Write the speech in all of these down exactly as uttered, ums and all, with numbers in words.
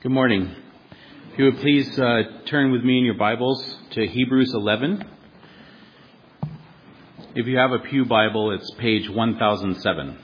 Good morning. If you would please uh, turn with me in your Bibles to Hebrews eleven. If you have a Pew Bible, it's page one thousand seven.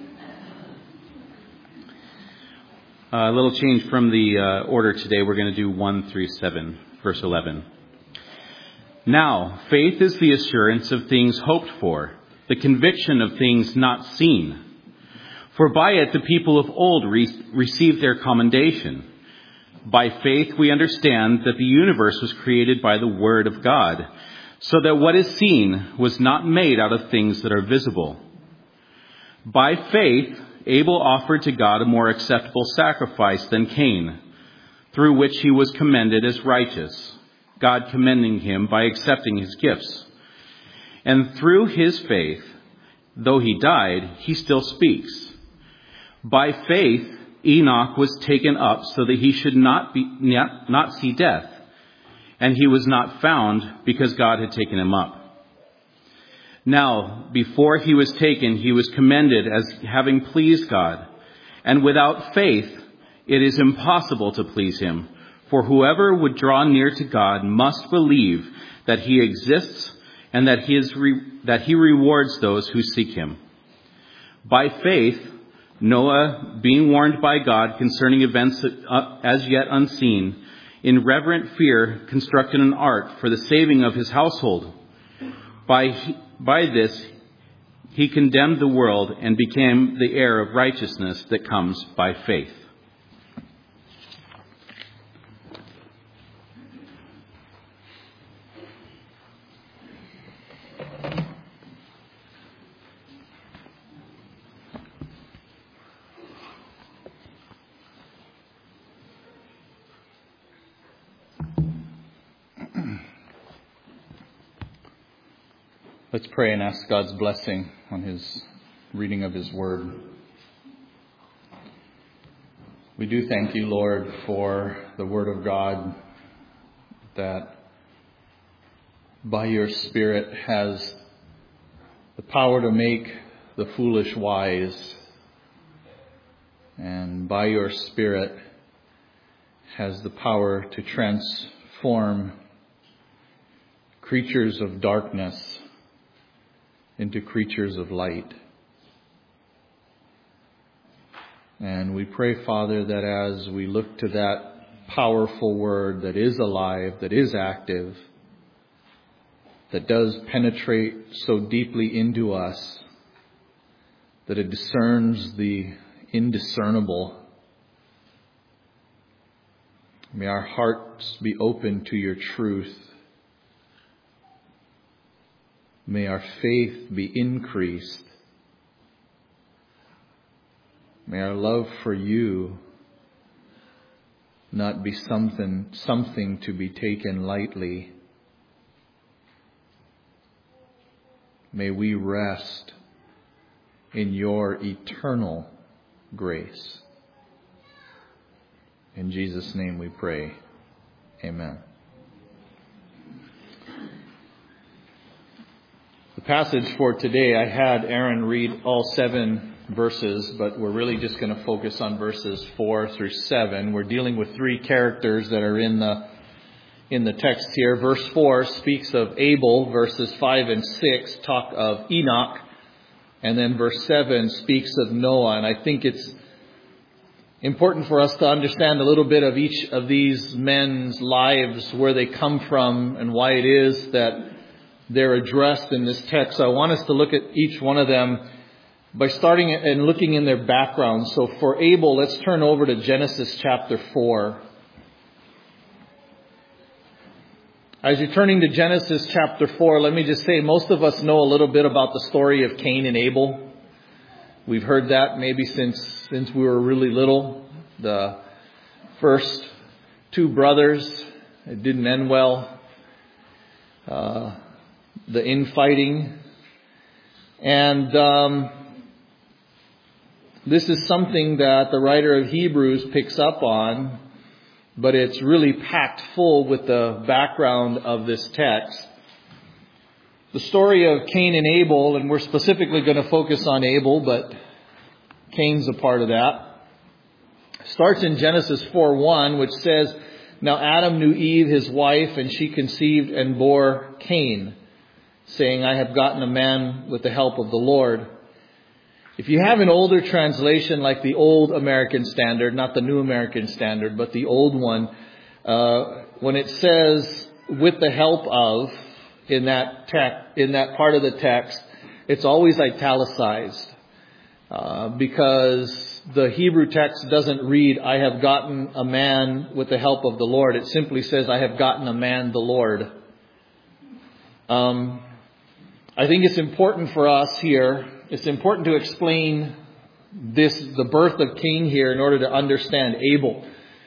Uh, a little change from the uh, order today. We're going to do one through seven, verse eleven. Now, faith is the assurance of things hoped for, the conviction of things not seen. For by it the people of old re- received their commendation. By faith we understand that the universe was created by the Word of God, so that what is seen was not made out of things that are visible. By faith Abel offered to God a more acceptable sacrifice than Cain, through which he was commended as righteous, God commending him by accepting his gifts. And through his faith, though he died, he still speaks. By faith Enoch was taken up so that he should not be not, not see death, and he was not found because God had taken him up. Now, before he was taken, he was commended as having pleased God. And without faith, it is impossible to please him. For whoever would draw near to God must believe that he exists and that he, is re- that he rewards those who seek him. By faith, Noah, being warned by God concerning events as yet unseen, in reverent fear constructed an ark for the saving of his household. By, by this, he condemned the world and became the heir of righteousness that comes by faith. Let's pray and ask God's blessing on his reading of his word. We do thank you, Lord, for the word of God that by your Spirit has the power to make the foolish wise, and by your Spirit has the power to transform creatures of darkness into creatures of light. And we pray, Father, that as we look to that powerful word that is alive, that is active, that does penetrate so deeply into us, that it discerns the indiscernible, may our hearts be open to your truth. May our faith be increased. May our love for you not be something, something to be taken lightly. May we rest in your eternal grace. In Jesus' name we pray. Amen. The passage for today, I had Aaron read all seven verses, but we're really just going to focus on verses four through seven. We're dealing with three characters that are in the in the text here. Verse four speaks of Abel. Verses five and six talk of Enoch. And then verse seven speaks of Noah. And I think it's important for us to understand a little bit of each of these men's lives, where they come from and why it is that they're addressed in this text. So I want us to look at each one of them by starting and looking in their background. So for Abel, let's turn over to Genesis chapter four. As you're turning to Genesis chapter four, let me just say, most of us know a little bit about the story of Cain and Abel. We've heard that maybe since since we were really little. The first two brothers, it didn't end well. Uh, the infighting. And um, this is something that the writer of Hebrews picks up on, but it's really packed full with the background of this text. The story of Cain and Abel, and we're specifically going to focus on Abel, but Cain's a part of that. starts in Genesis four one, which says, "Now Adam knew Eve, his wife, and she conceived and bore Cain, saying, I have gotten a man with the help of the Lord." If you have an older translation like the Old American Standard, not the New American Standard, but the old one, uh, when it says "with the help of" in that text, in that part of the text, it's always italicized uh, because the Hebrew text doesn't read "I have gotten a man with the help of the Lord." It simply says "I have gotten a man, the Lord." Um, I think it's important for us here. It's important to explain this, the birth of Cain here, in order to understand Abel.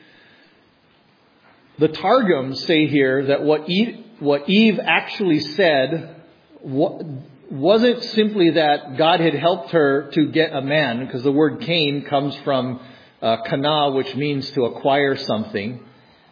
The Targums say here that what Eve, what Eve actually said wasn't simply that God had helped her to get a man, because the word Cain comes from uh, kana, which means to acquire something.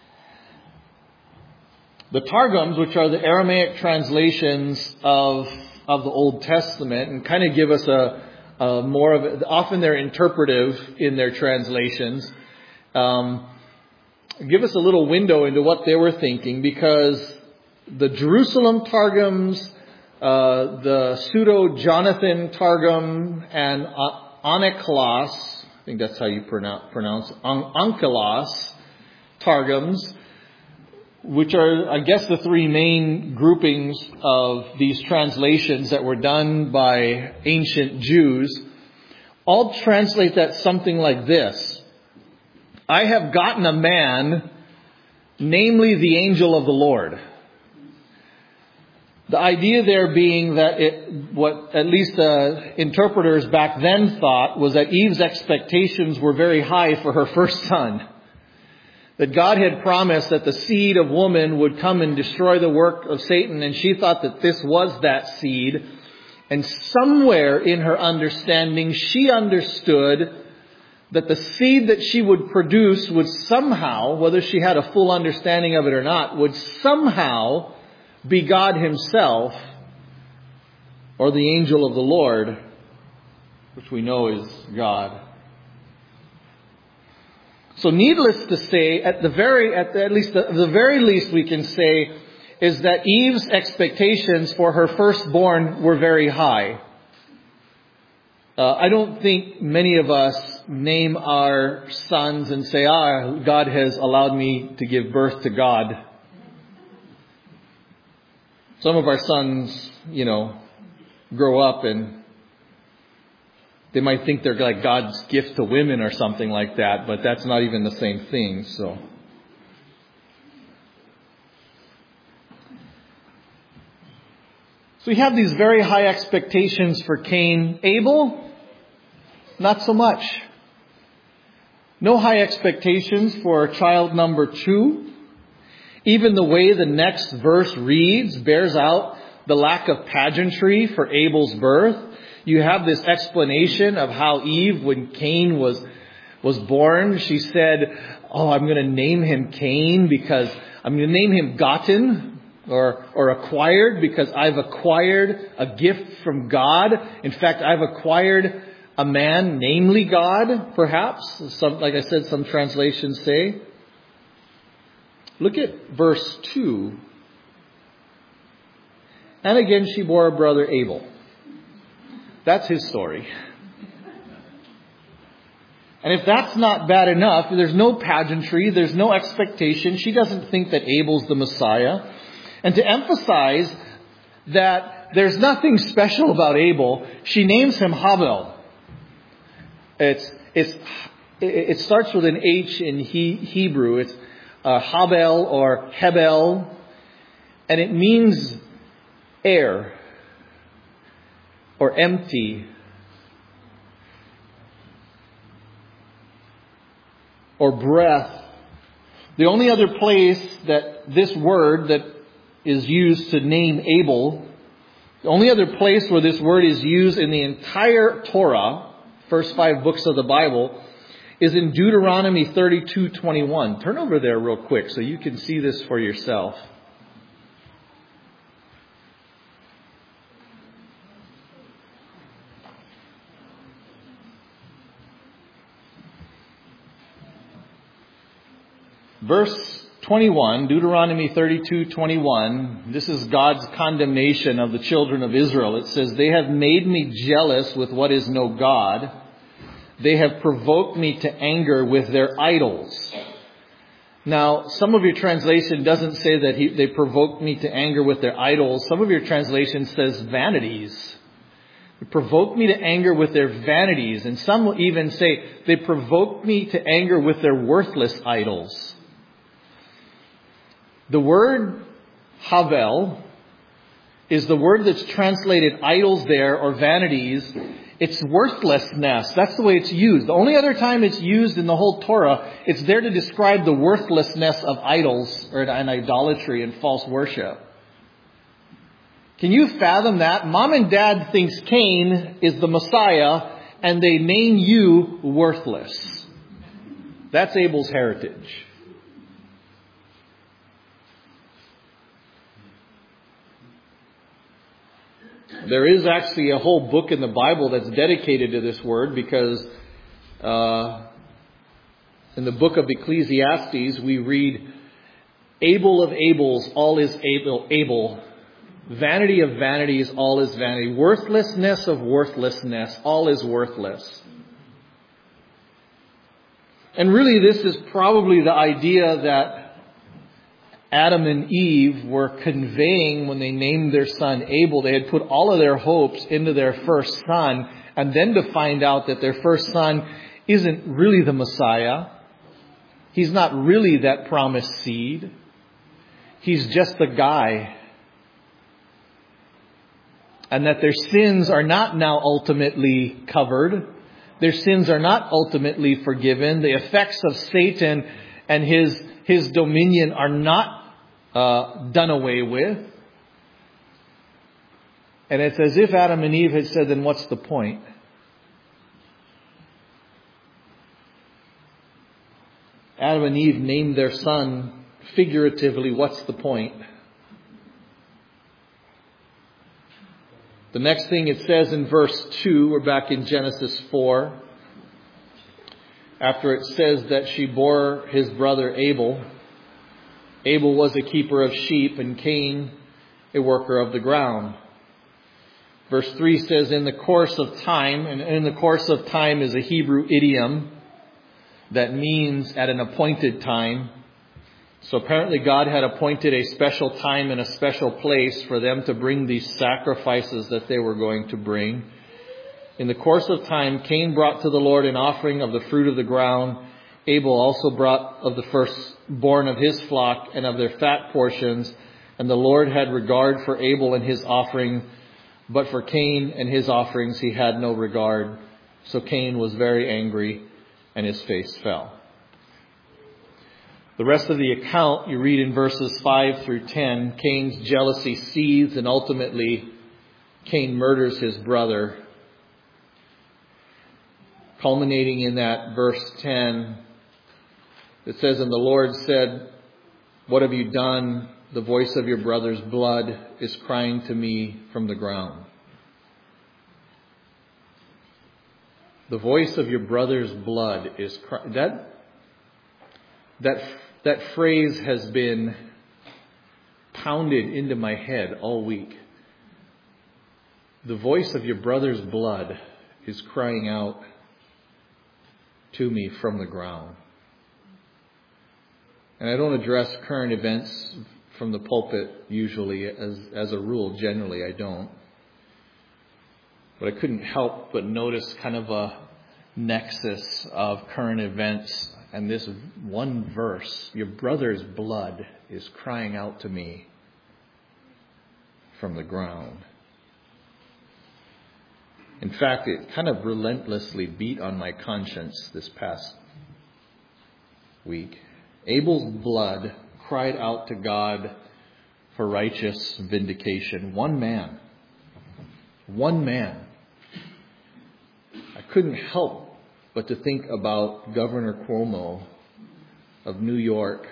The Targums, which are the Aramaic translations of of the Old Testament, and kind of give us a, a more of a, often they're interpretive in their translations, um, give us a little window into what they were thinking, because the Jerusalem Targums, uh, the Pseudo-Jonathan Targum, and Onkelos, I think that's how you pronounce, pronounce Onkelos Targums, which are, I guess, the three main groupings of these translations that were done by ancient Jews, all translate that something like this: I have gotten a man, namely the angel of the Lord. The idea there being that it, what at least the interpreters back then thought was that Eve's expectations were very high for her first son. That God had promised that the seed of woman would come and destroy the work of Satan, and she thought that this was that seed. And somewhere in her understanding, she understood that the seed that she would produce would somehow, whether she had a full understanding of it or not, would somehow be God Himself, or the angel of the Lord, which we know is God. So needless to say, at the very, at, the, at least the, the very least we can say is that Eve's expectations for her firstborn were very high. Uh, I don't think many of us name our sons and say, ah, God has allowed me to give birth to God. Some of our sons, you know, grow up and they might think they're like God's gift to women or something like that, but that's not even the same thing. So, so we have these very high expectations for Cain. Abel, not so much. No high expectations for child number two. Even the way the next verse reads bears out the lack of pageantry for Abel's birth. You have this explanation of how Eve, when Cain was was born, she said, oh, I'm going to name him Cain because I'm going to name him gotten or or acquired because I've acquired a gift from God. In fact, I've acquired a man, namely God, perhaps. Some, like I said, some translations say. Look at verse two. And again, she bore a brother Abel. That's his story. And if that's not bad enough, there's no pageantry, there's no expectation. She doesn't think that Abel's the Messiah. And to emphasize that there's nothing special about Abel, she names him Habel. It's it's it starts with an H in he, Hebrew. It's uh, Habel or Hebel, and it means air or empty or breath. The only other place that this word that is used to name Abel, the only other place where this word is used in the entire Torah, first five books of the Bible, is in Deuteronomy thirty-two twenty-one. Turn over there real quick so you can see this for yourself. Verse twenty-one, Deuteronomy thirty-two twenty-one. This is God's condemnation of the children of Israel. It says, "They have made me jealous with what is no God. They have provoked me to anger with their idols." Now, some of your translation doesn't say that he, they provoked me to anger with their idols. Some of your translation says vanities. They provoked me to anger with their vanities. And some will even say they provoked me to anger with their worthless idols. The word havel is the word that's translated idols there, or vanities. It's worthlessness. That's the way it's used. The only other time it's used in the whole Torah, it's there to describe the worthlessness of idols or and idolatry and false worship. Can you fathom that? Mom and dad thinks Cain is the Messiah, and they name you worthless. That's Abel's heritage. There is actually a whole book in the Bible that's dedicated to this word, because uh, in the book of Ecclesiastes we read, "Abel of Abels, all is Abel, Abel. Vanity of vanities, all is vanity. Worthlessness of worthlessness, all is worthless." And really this is probably the idea that Adam and Eve were conveying when they named their son Abel. They had put all of their hopes into their first son, and then to find out that their first son isn't really the Messiah. He's not really that promised seed. He's just a guy. And that their sins are not now ultimately covered. Their sins are not ultimately forgiven. The effects of Satan and his, his dominion are not Uh, done away with. And it's as if Adam and Eve had said, then what's the point? Adam and Eve named their son figuratively, what's the point? The next thing it says in verse two, we're back in Genesis four. After it says that she bore his brother Abel. Abel was a keeper of sheep, and Cain a worker of the ground. Verse three says, in the course of time, and in the course of time is a Hebrew idiom that means at an appointed time. So apparently God had appointed a special time and a special place for them to bring these sacrifices that they were going to bring. In the course of time, Cain brought to the Lord an offering of the fruit of the ground. Abel also brought of the firstborn of his flock and of their fat portions. And the Lord had regard for Abel and his offering, but for Cain and his offerings he had no regard. So Cain was very angry, and his face fell. The rest of the account you read in verses five through ten. Cain's jealousy seethes, and ultimately Cain murders his brother. Culminating in that verse ten, it says, and the Lord said, what have you done? The voice of your brother's blood is crying to me from the ground. The voice of your brother's blood is crying. That, that, that phrase has been pounded into my head all week. The voice of your brother's blood is crying out to me from the ground. And I don't address current events from the pulpit usually, as, as a rule. Generally, I don't. But I couldn't help but notice kind of a nexus of current events and this one verse. Your brother's blood is crying out to me from the ground. In fact, it kind of relentlessly beat on my conscience this past week. Abel's blood cried out to God for righteous vindication. One man. One man. I couldn't help but to think about Governor Cuomo of New York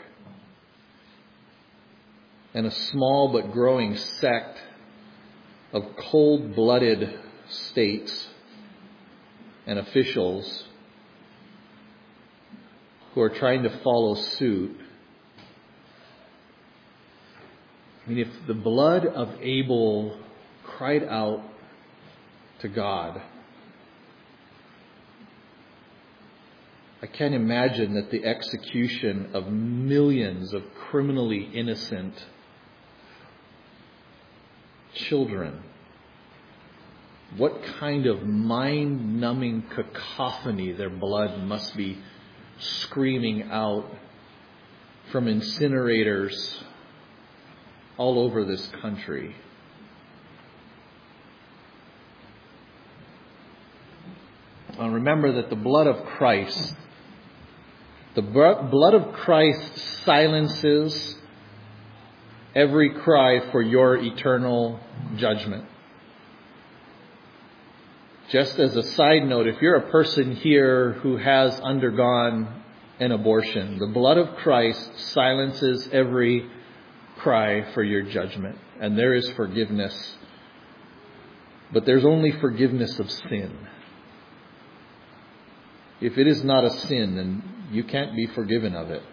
and a small but growing sect of cold-blooded states and officials who are trying to follow suit I mean, if the blood of Abel cried out to God, I can't imagine that the execution of millions of criminally innocent children, what kind of mind-numbing cacophony their blood must be screaming out from incinerators all over this country. Now remember that the blood of Christ, the blood of Christ silences every cry for your eternal judgment. Just as a side note, if you're a person here who has undergone an abortion, the blood of Christ silences every cry for your judgment. And there is forgiveness. But there's only forgiveness of sin. If it is not a sin, then you can't be forgiven of it.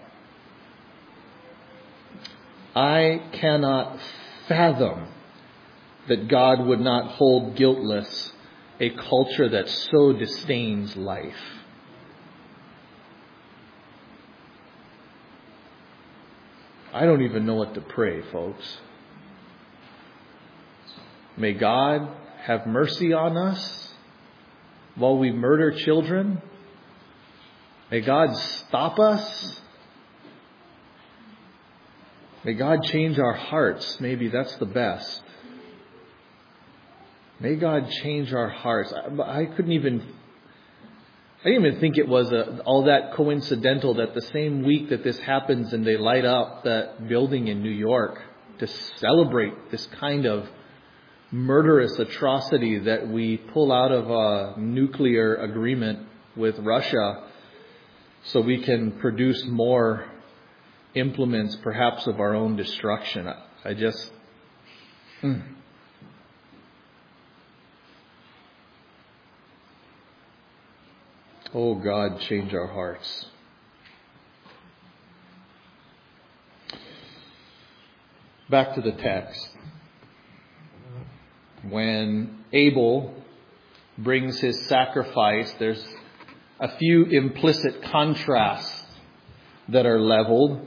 I cannot fathom that God would not hold guiltless a culture that so disdains life. I don't even know what to pray, folks. May God have mercy on us while we murder children. May God stop us. May God change our hearts. Maybe that's the best. May God change our hearts. I, I couldn't even, I didn't even think it was a, all that coincidental that the same week that this happens and they light up that building in New York to celebrate this kind of murderous atrocity that we pull out of a nuclear agreement with Russia so we can produce more implements perhaps of our own destruction. I, I just... Mm. Oh God, change our hearts. Back to the text. When Abel brings his sacrifice, there's a few implicit contrasts that are leveled.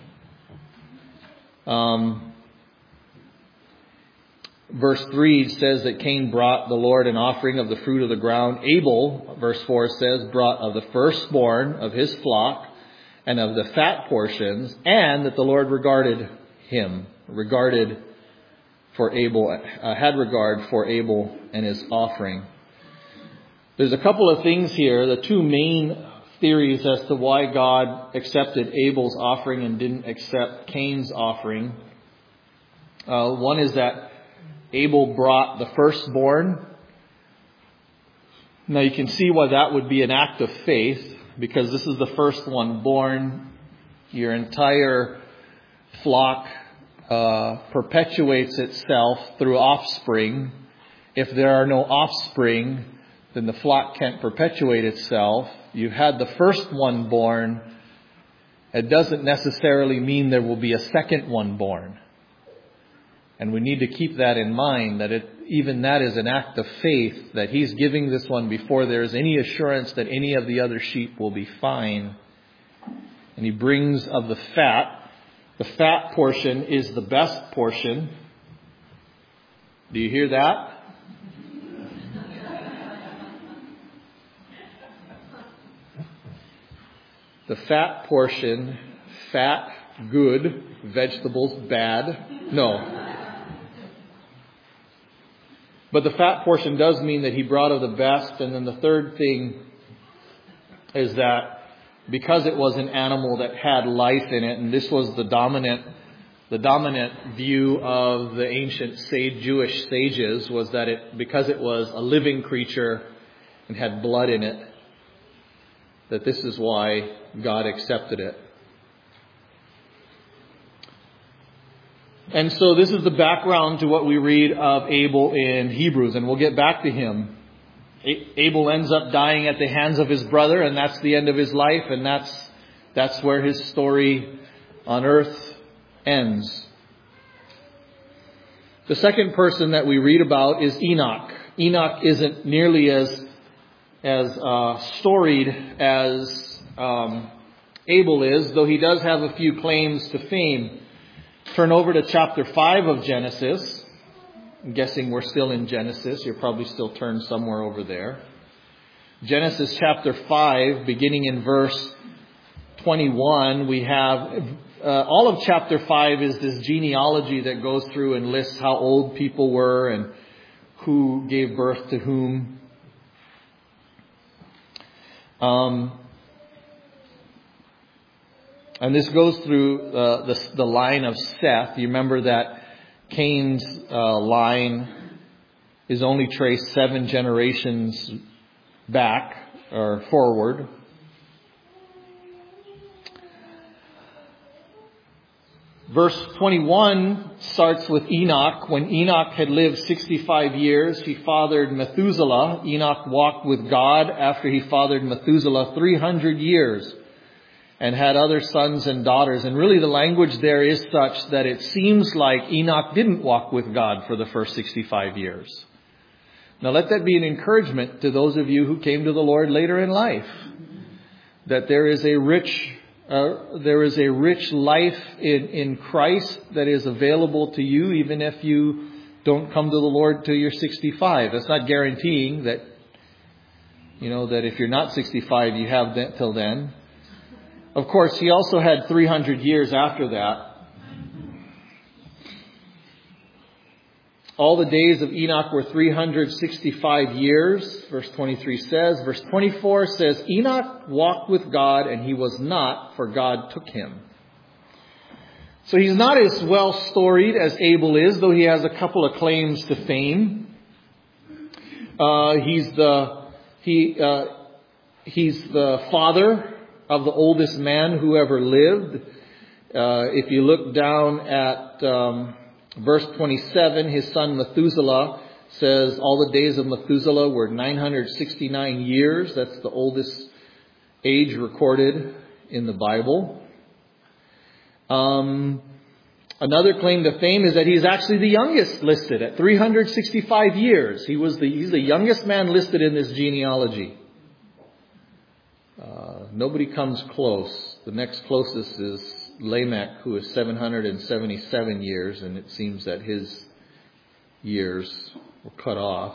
Um, Verse three says that Cain brought the Lord an offering of the fruit of the ground. Abel, verse four says, brought of the firstborn of his flock and of the fat portions, and that the Lord regarded him, regarded for Abel, uh, had regard for Abel and his offering. There's a couple of things here. The two main theories as to why God accepted Abel's offering and didn't accept Cain's offering. Uh, one is that Abel brought the firstborn. Now you can see why that would be an act of faith, because this is the first one born. Your entire flock uh, perpetuates itself through offspring. If there are no offspring, then the flock can't perpetuate itself. You had the first one born. It doesn't necessarily mean there will be a second one born. And we need to keep that in mind, that it, even that is an act of faith, that he's giving this one before there is any assurance that any of the other sheep will be fine. And he brings of the fat. The fat portion is the best portion. Do you hear that? The fat portion, fat, good, vegetables, bad. No. But the fat portion does mean that he brought of the best. And then the third thing is that because it was an animal that had life in it, and this was the dominant, the dominant view of the ancient sage, Jewish sages, was that it, because it was a living creature and had blood in it, that this is why God accepted it. And so this is the background to what we read of Abel in Hebrews, and we'll get back to him. Abel ends up dying at the hands of his brother, and that's the end of his life, and that's that's where his story on earth ends. The second person that we read about is Enoch. Enoch isn't nearly as as uh, storied as um, Abel is, though he does have a few claims to fame. Turn over to chapter five of Genesis. I'm guessing we're still in Genesis. You're probably still turned somewhere over there. Genesis chapter five, beginning in verse twenty-one, we have, uh, all of chapter five is this genealogy that goes through and lists how old people were and who gave birth to whom. Um, and this goes through uh, the, the line of Seth. You remember that Cain's uh, line is only traced seven generations back or forward. Verse twenty-one starts with Enoch. When Enoch had lived sixty-five years, he fathered Methuselah. Enoch walked with God after he fathered Methuselah three hundred years and had other sons and daughters. And really the language there is such that it seems like Enoch didn't walk with God for the first sixty-five years. Now let that be an encouragement to those of you who came to the Lord later in life, that there is a rich uh, there is a rich life in, in Christ that is available to you, even if you don't come to the Lord till you're sixty-five. That's not guaranteeing that, you know, that if you're not sixty-five, you have that till then. Of course, he also had three hundred years after that. All the days of Enoch were three hundred sixty-five years, verse twenty-three says. Verse twenty-four says, Enoch walked with God, and he was not, for God took him. So he's not as well storied as Abel is, though he has a couple of claims to fame. Uh, he's the he uh, he's the father of the oldest man who ever lived. Uh, if you look down at um, verse twenty-seven, his son Methuselah says all the days of Methuselah were nine hundred sixty-nine years. That's the oldest age recorded in the Bible. Um, another claim to fame is that he's actually the youngest listed at three hundred sixty-five years. He was the he's the youngest man listed in this genealogy. Uh, nobody comes close. The next closest is Lamech, who is seven hundred seventy-seven years, and it seems that his years were cut off.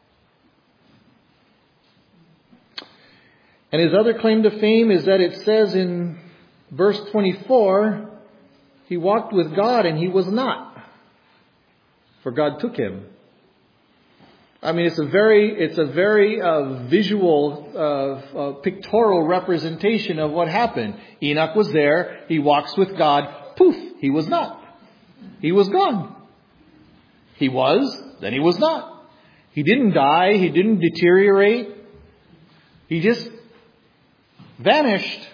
And his other claim to fame is that it says in verse twenty-four, he walked with God and he was not, for God took him. I mean, it's a very, it's a very uh, visual, uh, uh, pictorial representation of what happened. Enoch was there. He walks with God. Poof! He was not. He was gone. He was, then he was not. He didn't die. He didn't deteriorate. He just vanished.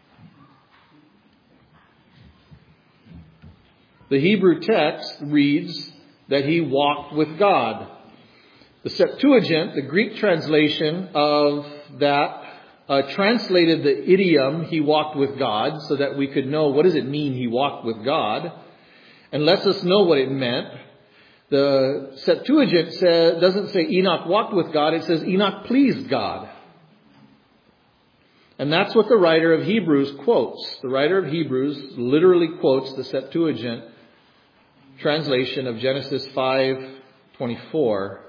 The Hebrew text reads that he walked with God. The Septuagint, the Greek translation of that, uh, translated the idiom, he walked with God, so that we could know what does it mean he walked with God, and lets us know what it meant. The Septuagint say, doesn't say Enoch walked with God, it says Enoch pleased God. And that's what the writer of Hebrews quotes. The writer of Hebrews literally quotes the Septuagint translation of Genesis five twenty-four.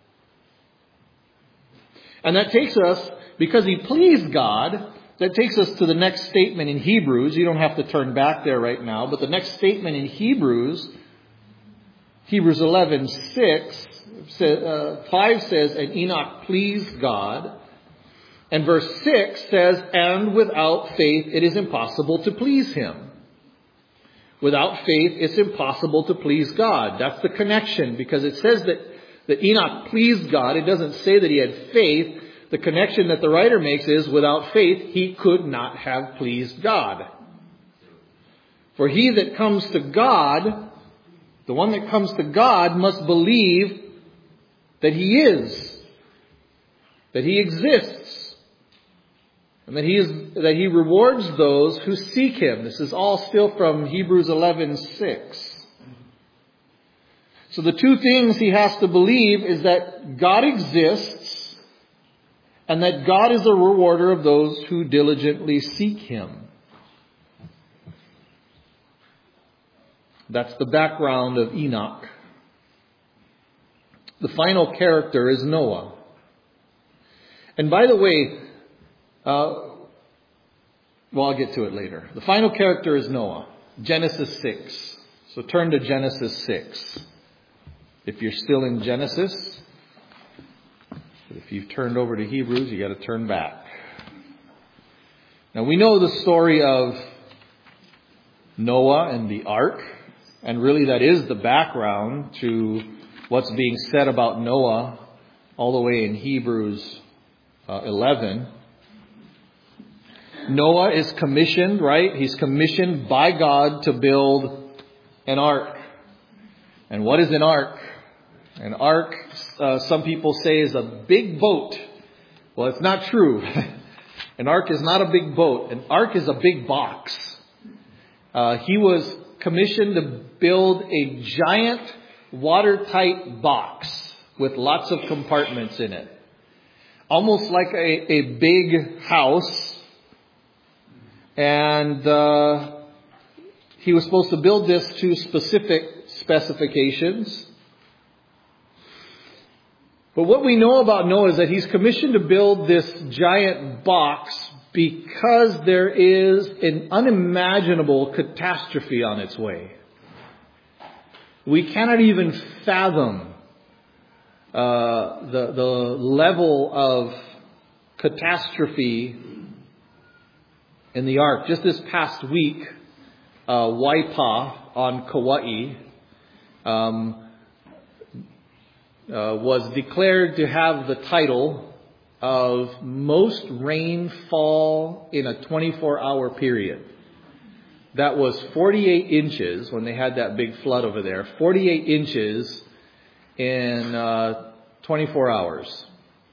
And that takes us, because he pleased God, that takes us to the next statement in Hebrews. You don't have to turn back there right now, but the next statement in Hebrews, Hebrews eleven six, uh, five says, and Enoch pleased God. And verse six says, and without faith it is impossible to please him. Without faith it's impossible to please God. That's the connection, because it says that that Enoch pleased God. It doesn't say that he had faith. The connection that the writer makes is without faith, he could not have pleased God. For he that comes to God, the one that comes to God must believe that he is, that he exists, and that he is, that he rewards those who seek him. This is all still from Hebrews eleven six. So the two things he has to believe is that God exists and that God is a rewarder of those who diligently seek Him. That's the background of Enoch. The final character is Noah. And by the way, uh, well, I'll get to it later. The final character is Noah. Genesis six. So turn to Genesis six. If you're still in Genesis, if you've turned over to Hebrews, you got to turn back. Now we know the story of Noah and the ark, and really that is the background to what's being said about Noah all the way in Hebrews uh, eleven. Noah is commissioned, right? He's commissioned by God to build an ark. And what is an ark? An ark, uh, some people say, is a big boat. Well, it's not true. An ark is not a big boat. An ark is a big box. Uh, he was commissioned to build a giant watertight box with lots of compartments in it. Almost like a, a big house. And uh, he was supposed to build this to specific specifications. But what we know about Noah is that he's commissioned to build this giant box because there is an unimaginable catastrophe on its way. We cannot even fathom uh, the, the level of catastrophe in the ark. Just this past week, uh, Waipa on Kauai um, uh, was declared to have the title of most rainfall in a twenty-four hour period. That was forty-eight inches when they had that big flood over there. forty-eight inches in uh, twenty-four hours.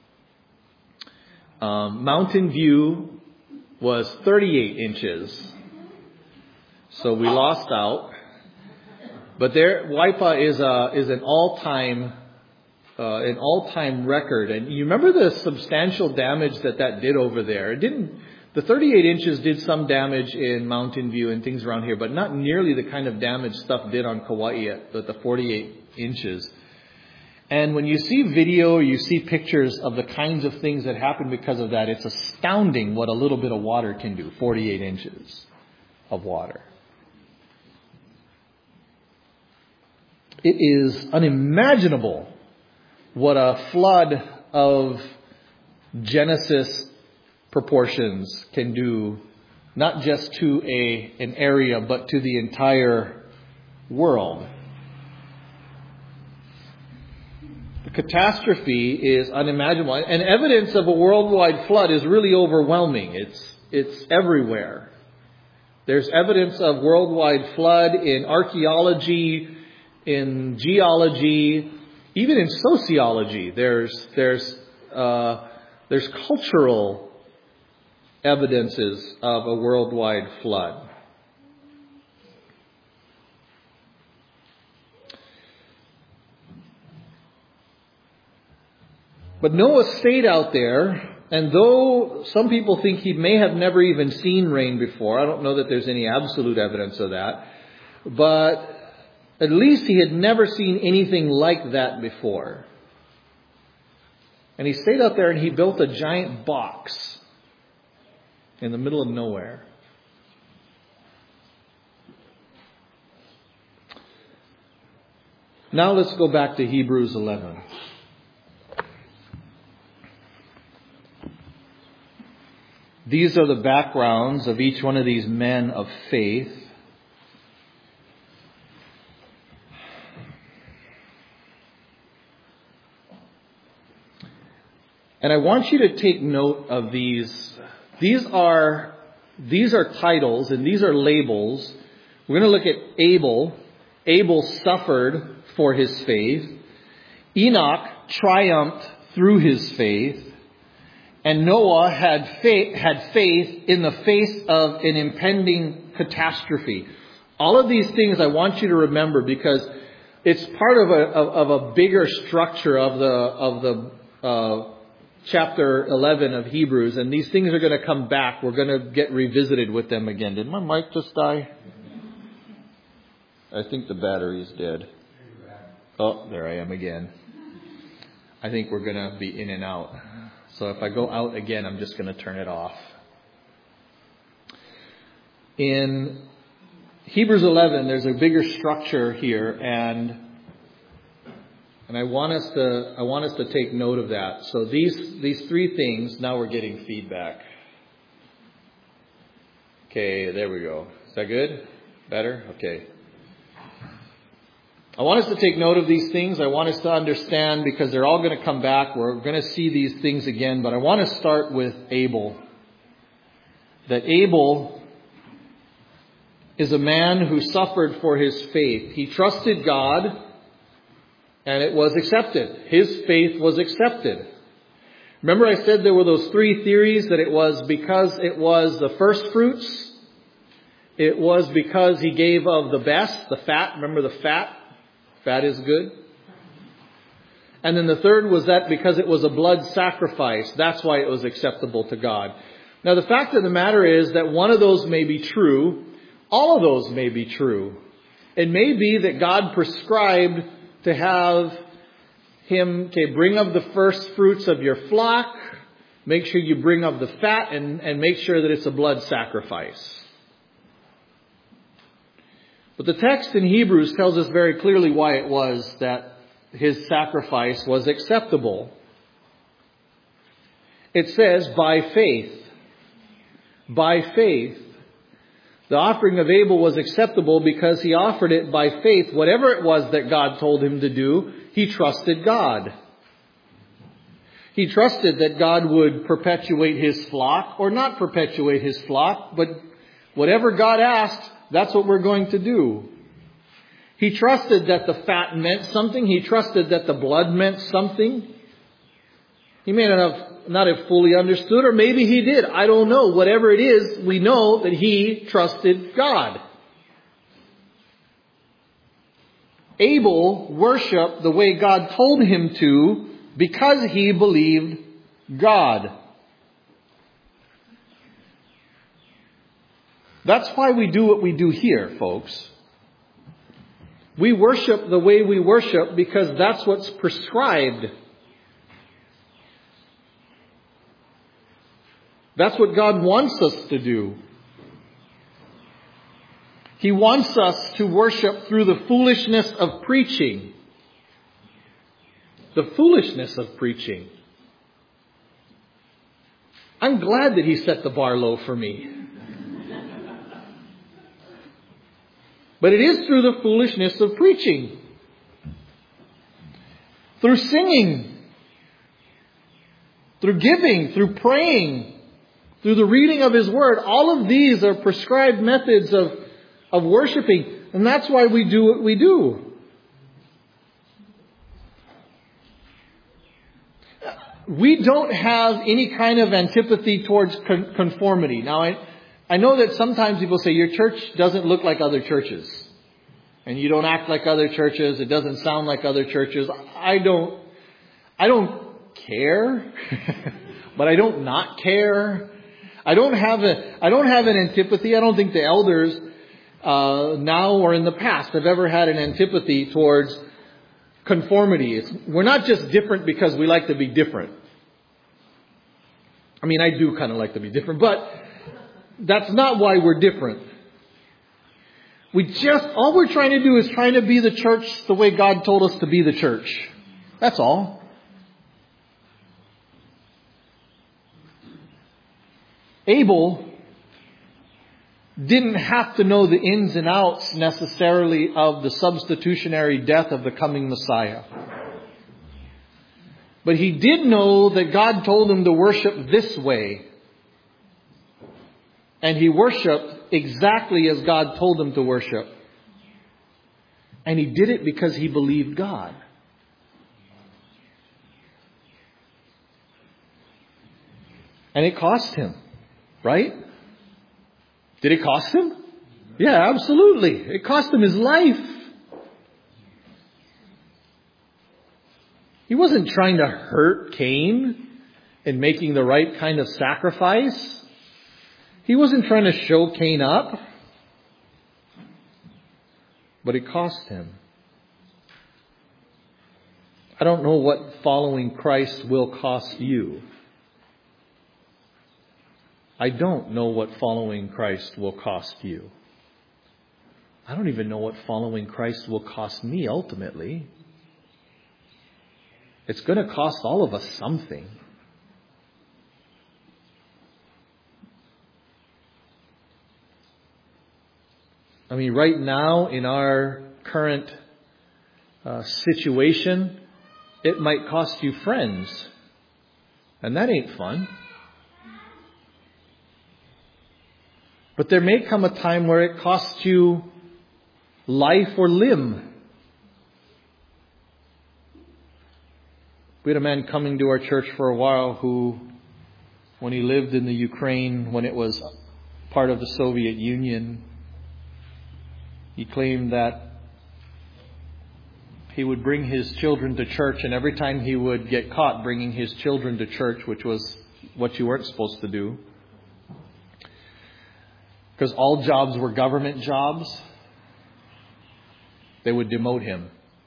Um, Mountain View was thirty-eight inches. So we lost out. But there, Waipa is a, is an all-time, uh, an all-time record. And you remember the substantial damage that that did over there? It didn't, the thirty-eight inches did some damage in Mountain View and things around here, but not nearly the kind of damage stuff did on Kauai at the forty-eight inches. And when you see video, you see pictures of the kinds of things that happen because of that, it's astounding what a little bit of water can do. forty-eight inches of water. It is unimaginable what a flood of Genesis proportions can do, not just to a an area, but to the entire world. The catastrophe is unimaginable, and evidence of a worldwide flood is really overwhelming. It's it's everywhere. There's evidence of worldwide flood in archaeology, in geology, even in sociology. There's there's uh, there's cultural evidences of a worldwide flood. But Noah stayed out there, and though some people think he may have never even seen rain before, I don't know that there's any absolute evidence of that, but at least he had never seen anything like that before. And he stayed out there and he built a giant box in the middle of nowhere. Now let's go back to Hebrews eleven. These are the backgrounds of each one of these men of faith. And I want you to take note of these. These are, these are titles and these are labels. We're going to look at Abel. Abel suffered for his faith. Enoch triumphed through his faith. And Noah had faith, had faith in the face of an impending catastrophe. All of these things I want you to remember, because it's part of a of, of a bigger structure of the of the uh, chapter eleven of Hebrews, and these things are going to come back. We're going to get revisited with them again. Did my mic just die? I think the battery is dead. Oh, there I am again. I think we're going to be in and out. So if I go out again, I'm just going to turn it off. In Hebrews eleven, there's a bigger structure here, and and I want us to I want us to take note of that. So these these three things. Now we're getting feedback. Okay, there we go. Is that good? Better? Okay. I want us to take note of these things. I want us to understand, because they're all going to come back. We're going to see these things again. But I want to start with Abel. That Abel is a man who suffered for his faith. He trusted God, and it was accepted. His faith was accepted. Remember I said there were those three theories, that it was because it was the first fruits. It was because he gave of the best, the fat. Remember the fat? Fat is good. And then the third was that because it was a blood sacrifice, that's why it was acceptable to God. Now the fact of the matter is that one of those may be true. All of those may be true. It may be that God prescribed to have him, okay, bring of the first fruits of your flock, make sure you bring of the fat, and, and make sure that it's a blood sacrifice. But the text in Hebrews tells us very clearly why it was that his sacrifice was acceptable. It says, by faith. By faith. The offering of Abel was acceptable because he offered it by faith. Whatever it was that God told him to do, he trusted God. He trusted that God would perpetuate his flock or not perpetuate his flock, but whatever God asked, that's what we're going to do. He trusted that the fat meant something. He trusted that the blood meant something. He may not have, not have fully understood, or maybe he did. I don't know. Whatever it is, we know that he trusted God. Abel worshiped the way God told him to because he believed God. That's why we do what we do here, folks. We worship the way we worship because that's what's prescribed. That's what God wants us to do. He wants us to worship through the foolishness of preaching. The foolishness of preaching. I'm glad that he set the bar low for me. But it is through the foolishness of preaching. Through singing. Through giving. Through praying. Through the reading of His Word. All of these are prescribed methods of, of worshiping. And that's why we do what we do. We don't have any kind of antipathy towards con- conformity. Now, I... I know that sometimes people say your church doesn't look like other churches. And you don't act like other churches. It doesn't sound like other churches. I don't, I don't care. But I don't not care. I don't have a, I don't have an antipathy. I don't think the elders, uh, now or in the past have ever had an antipathy towards conformity. It's, we're not just different because we like to be different. I mean, I do kind of like to be different, but that's not why we're different. We just, all we're trying to do is trying to be the church the way God told us to be the church. That's all. Abel didn't have to know the ins and outs necessarily of the substitutionary death of the coming Messiah. But he did know that God told him to worship this way. And he worshiped exactly as God told him to worship. And he did it because he believed God. And it cost him, right? Did it cost him? Yeah, absolutely. It cost him his life. He wasn't trying to hurt Cain in making the right kind of sacrifice. He wasn't trying to show Cain up. But it cost him. I don't know what following Christ will cost you. I don't know what following Christ will cost you. I don't even know what following Christ will cost me ultimately. It's going to cost all of us something. I mean, right now in our current uh, situation, it might cost you friends. And that ain't fun. But there may come a time where it costs you life or limb. We had a man coming to our church for a while who, when he lived in the Ukraine, when it was part of the Soviet Union, he claimed that he would bring his children to church, and every time he would get caught bringing his children to church, which was what you weren't supposed to do, because all jobs were government jobs, they would demote him.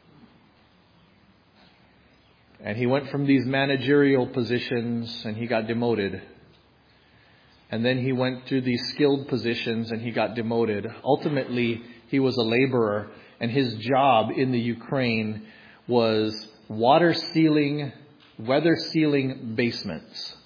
And he went from these managerial positions and he got demoted. And then he went to these skilled positions and he got demoted. Ultimately, he was a laborer, and his job in the Ukraine was water sealing, weather sealing basements.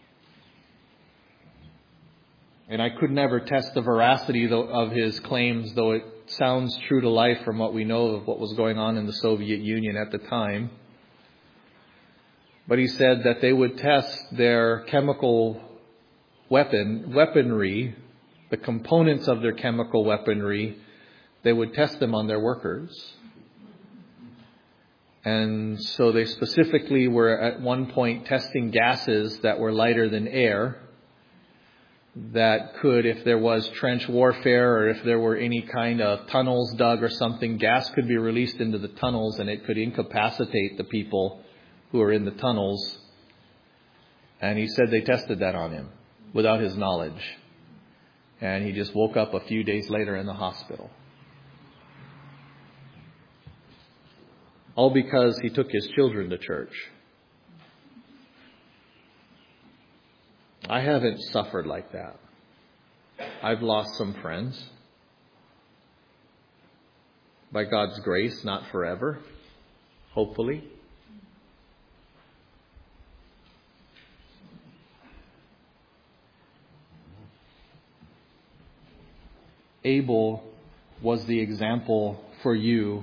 And I could never test the veracity of his claims, though it sounds true to life from what we know of what was going on in the Soviet Union at the time. But he said that they would test their chemical weapon, weaponry, the components of their chemical weaponry, they would test them on their workers. And so they specifically were at one point testing gases that were lighter than air, that could, if there was trench warfare or if there were any kind of tunnels dug or something, gas could be released into the tunnels and it could incapacitate the people who are in the tunnels. And he said they tested that on him without his knowledge. And he just woke up a few days later in the hospital. All because he took his children to church. I haven't suffered like that. I've lost some friends. By God's grace, not forever. Hopefully. Abel was the example for you,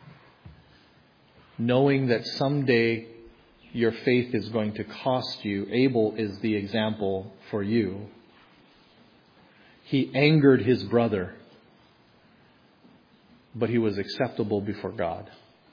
knowing that someday your faith is going to cost you. Abel is the example for you. He angered his brother, but he was acceptable before God.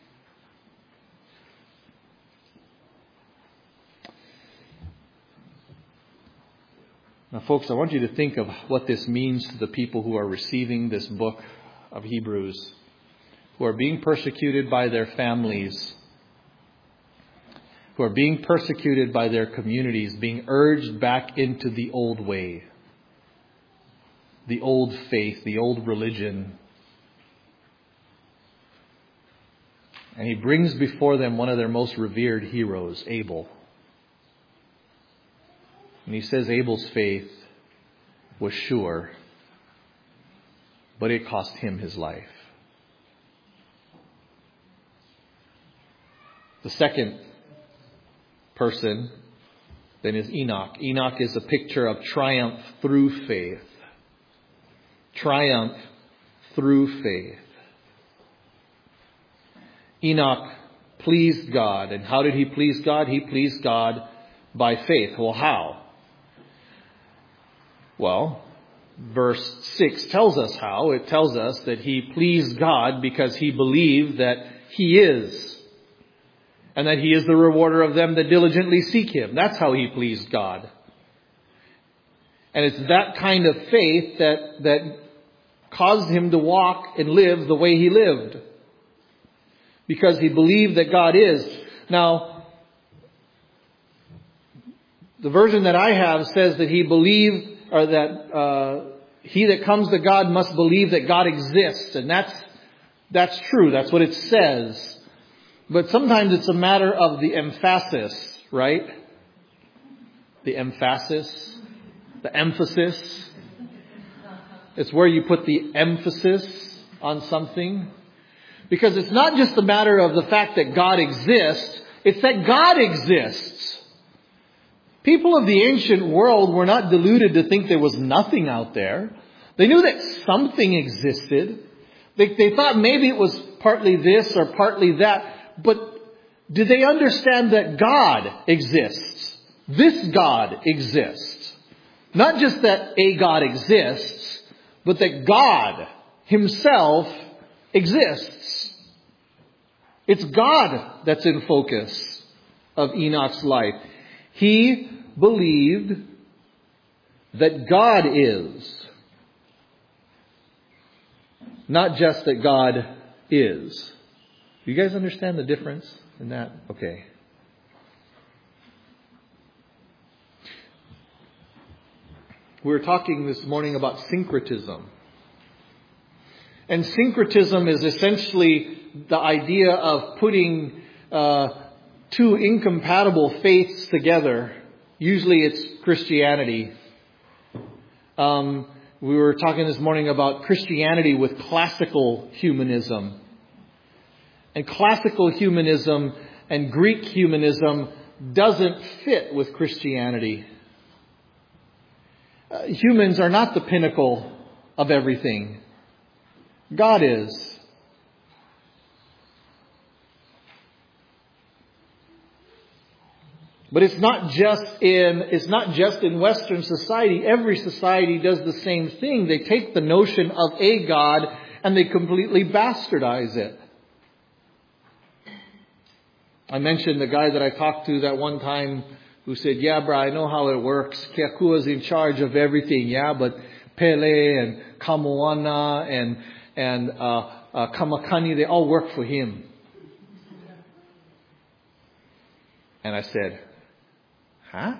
Now, folks, I want you to think of what this means to the people who are receiving this book of Hebrews, who are being persecuted by their families, who are being persecuted by their communities, being urged back into the old way, the old faith, the old religion. And he brings before them one of their most revered heroes, Abel. And he says Abel's faith was sure, but it cost him his life. The second person then is Enoch. Enoch is a picture of triumph through faith. Triumph through faith. Enoch pleased God. And how did he please God? He pleased God by faith. Well, how? Well, verse six tells us how. It tells us that he pleased God because he believed that he is, and that he is the rewarder of them that diligently seek him. That's how he pleased God. And it's that kind of faith that, that caused him to walk and live the way he lived. Because he believed that God is. Now, the version that I have says that he believed, or that uh, he that comes to God must believe that God exists. And that's that's true. That's what it says. But sometimes it's a matter of the emphasis, right? The emphasis. The emphasis. It's where you put the emphasis on something. Because it's not just a matter of the fact that God exists. It's that God exists. People of the ancient world were not deluded to think there was nothing out there. They knew that something existed. They, they thought maybe it was partly this or partly that. But did they understand that God exists? This God exists. Not just that a God exists, but that God Himself exists. It's God that's in focus of Enoch's life. He believed that God is. Not just that God is. Do you guys understand the difference in that? Okay. We were talking this morning about syncretism. And syncretism is essentially the idea of putting uh, two incompatible faiths together. Usually it's Christianity. Um, we were talking this morning about Christianity with classical humanism. And classical humanism and Greek humanism doesn't fit with Christianity. Uh, humans are not the pinnacle of everything. God is. But it's not just in it's not just in Western society. Every society does the same thing. They take the notion of a God and they completely bastardize it. I mentioned the guy that I talked to that one time who said, yeah, bro, I know how it works. Keakua's in charge of everything, yeah, but Pele and Kamoana and and uh, uh, Kamakani, they all work for him. And I said, huh?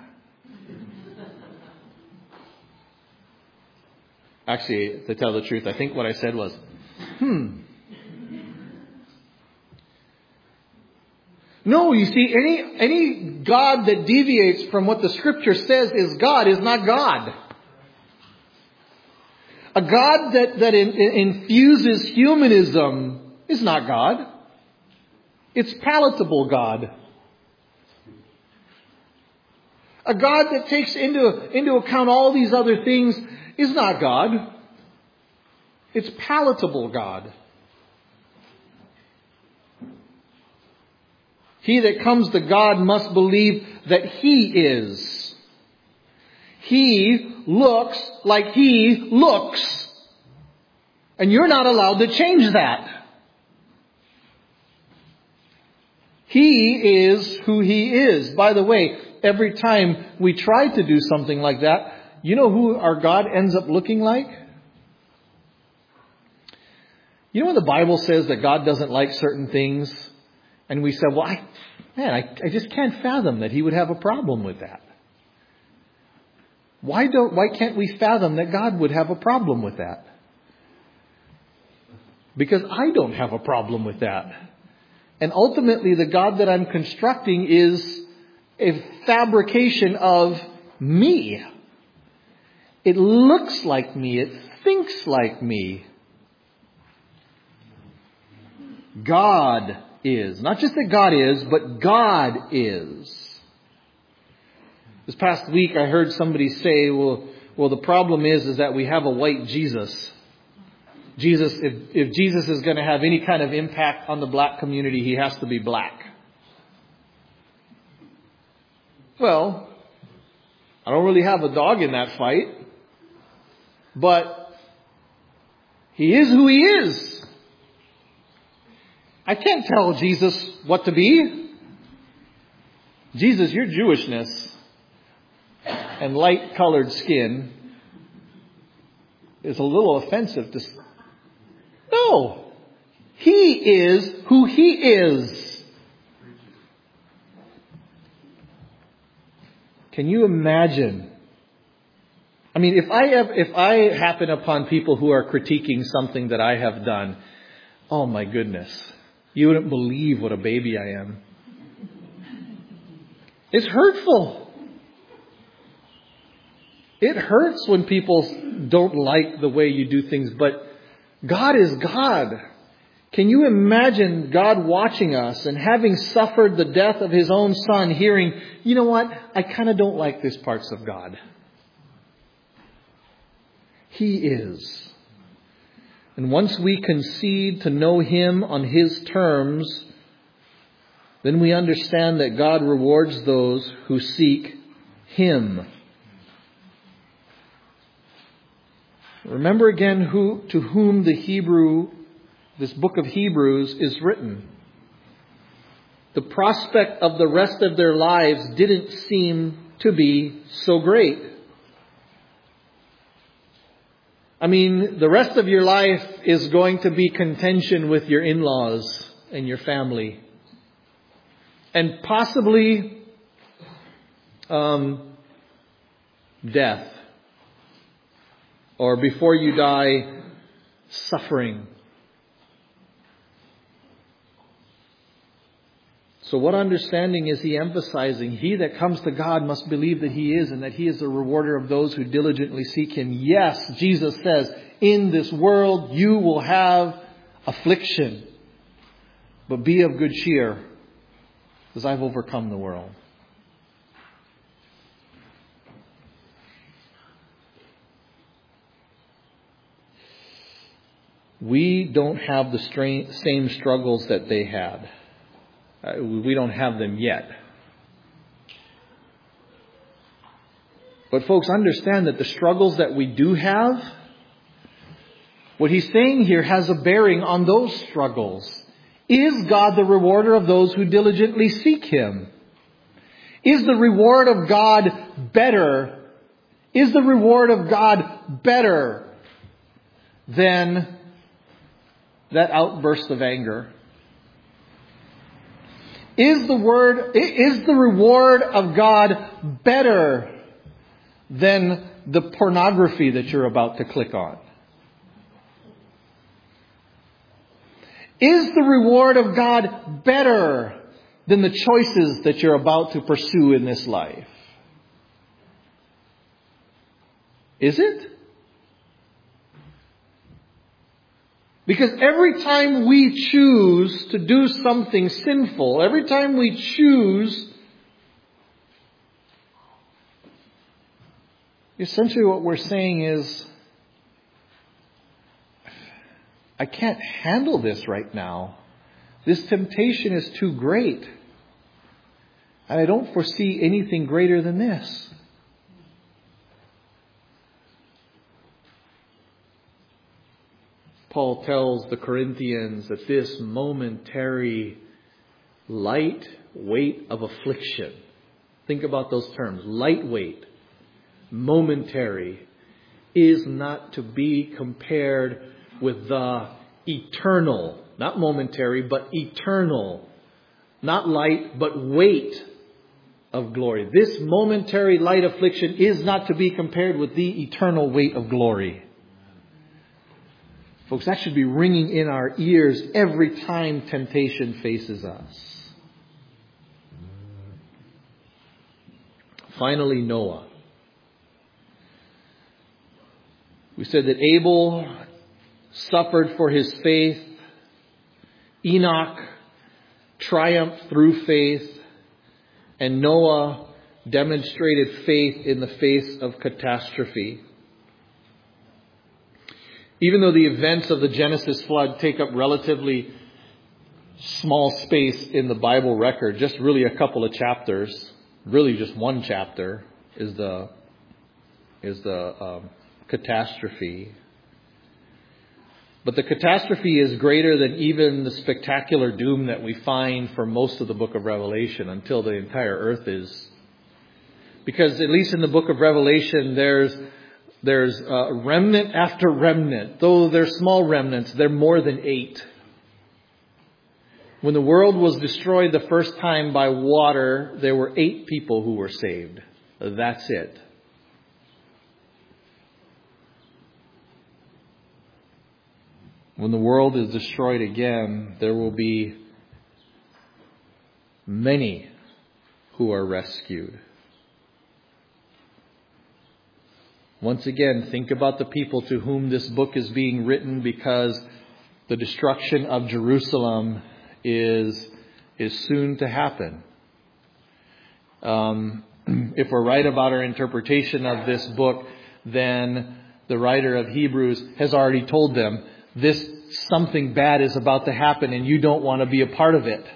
Actually, to tell the truth, I think what I said was, hmm. No, you see, any any God that deviates from what the Scripture says is God is not God. A God that, that in, in, infuses humanism is not God. It's palatable God. A God that takes into, into account all these other things is not God. It's palatable God. He that comes to God must believe that He is. He looks like He looks. And you're not allowed to change that. He is who He is. By the way, every time we try to do something like that, you know who our God ends up looking like? You know when the Bible says that God doesn't like certain things? And we said, well, I, man, I, I just can't fathom that He would have a problem with that. Why don't, why can't we fathom that God would have a problem with that? Because I don't have a problem with that. And ultimately, the God that I'm constructing is a fabrication of me. It looks like me. It thinks like me. God is. Not just that God is, but God is. This past week I heard somebody say, well, well the problem is, is that we have a white Jesus. Jesus, if, if Jesus is going to have any kind of impact on the black community, He has to be black. Well, I don't really have a dog in that fight. But He is who He is. I can't tell Jesus what to be. Jesus, your Jewishness and light-colored skin is a little offensive to... No! He is who He is. Can you imagine? I mean, if I have, if I happen upon people who are critiquing something that I have done, oh my goodness, you wouldn't believe what a baby I am. It's hurtful. It hurts when people don't like the way you do things, but God is God. Can you imagine God watching us and having suffered the death of His own Son, hearing, you know what, I kind of don't like these parts of God. He is. And once we concede to know Him on His terms, then we understand that God rewards those who seek Him. Remember again who to whom the Hebrew, this book of Hebrews is written. The prospect of the rest of their lives didn't seem to be so great. I mean, the rest of your life is going to be contention with your in-laws and your family. And possibly um, death. Or before you die, suffering. So what understanding is he emphasizing? He that comes to God must believe that He is, and that He is the rewarder of those who diligently seek Him. Yes, Jesus says, in this world you will have affliction. But be of good cheer, because I've overcome the world. We don't have the stra- same struggles that they had. Uh, we don't have them yet. But folks, understand that the struggles that we do have, what he's saying here has a bearing on those struggles. Is God the rewarder of those who diligently seek Him? Is the reward of God better? Is the reward of God better than that outburst of anger? Is the word, is the reward of God better than the pornography that you're about to click on? Is the reward of God better than the choices that you're about to pursue in this life? Is it? Because every time we choose to do something sinful, every time we choose, essentially what we're saying is, I can't handle this right now. This temptation is too great. And I don't foresee anything greater than this. Paul tells the Corinthians that this momentary light weight of affliction, think about those terms, lightweight, momentary, is not to be compared with the eternal, not momentary, but eternal, not light, but weight of glory. This momentary light affliction is not to be compared with the eternal weight of glory. Folks, that should be ringing in our ears every time temptation faces us. Finally, Noah. We said that Abel suffered for his faith. Enoch triumphed through faith. And Noah demonstrated faith in the face of catastrophe. Even though the events of the Genesis flood take up relatively small space in the Bible record, just really a couple of chapters, really just one chapter is the is the um, catastrophe. But the catastrophe is greater than even the spectacular doom that we find for most of the book of Revelation until the entire earth is. Because at least in the book of Revelation, there's There's uh, remnant after remnant. Though they're small remnants, they're more than eight. When the world was destroyed the first time by water, there were eight people who were saved. That's it. When the world is destroyed again, there will be many who are rescued. Once again, think about the people to whom this book is being written, because the destruction of Jerusalem is, is soon to happen. Um, if we're right about our interpretation of this book, then the writer of Hebrews has already told them, this something bad is about to happen and you don't want to be a part of it.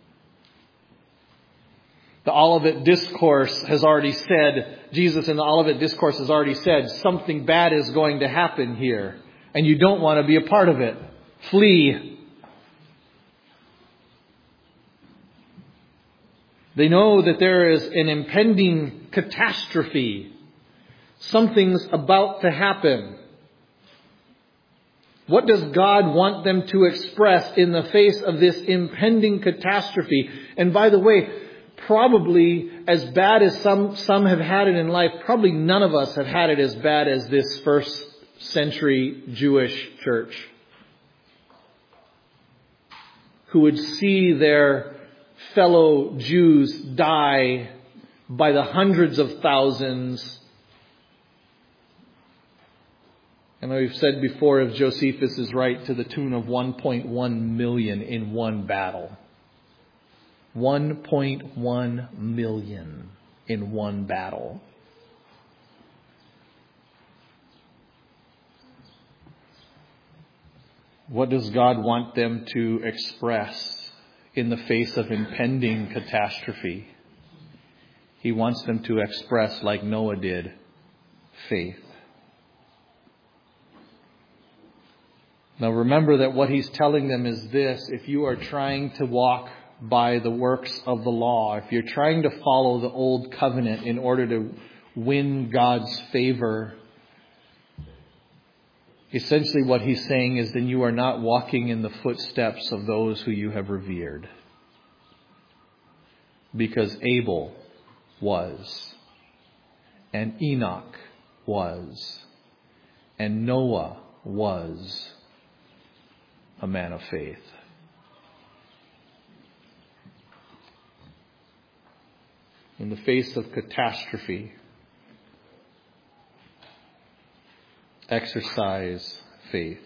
The Olivet Discourse has already said, Jesus in the Olivet Discourse has already said, something bad is going to happen here and you don't want to be a part of it. Flee. They know that there is an impending catastrophe. Something's about to happen. What does God want them to express in the face of this impending catastrophe? And by the way, probably as bad as some, some have had it in life, probably none of us have had it as bad as this first century Jewish church, who would see their fellow Jews die by the hundreds of thousands. And we've said before, if Josephus is right, to the tune of one point one million in one battle. one point one million in one battle. What does God want them to express in the face of impending catastrophe? He wants them to express, like Noah did, faith. Now remember that what he's telling them is this: if you are trying to walk by the works of the law, if you're trying to follow the old covenant in order to win God's favor, essentially what he's saying is then you are not walking in the footsteps of those who you have revered. Because Abel was, and Enoch was, and Noah was a man of faith. In the face of catastrophe, exercise faith.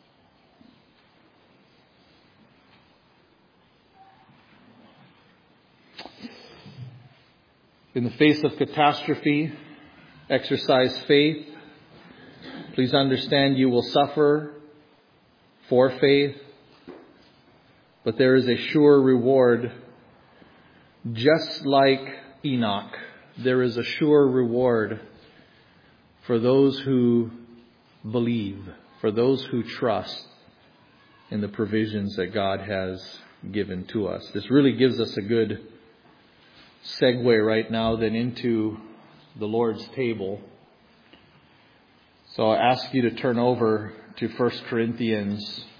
In the face of catastrophe, exercise faith. Please understand you will suffer for faith, but there is a sure reward. Just like Enoch, there is a sure reward for those who believe, for those who trust in the provisions that God has given to us. This really gives us a good segue right now then into the Lord's table. So I'll ask you to turn over to First Corinthians